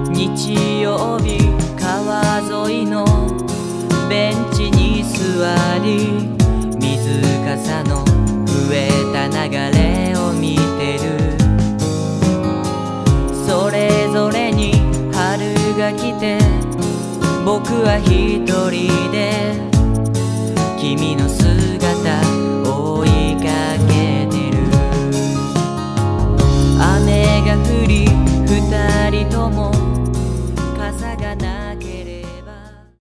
日曜日川沿いのベンチに座り、水かさの増えた流れを見てる。それぞれに春が来て、僕は一人で君の姿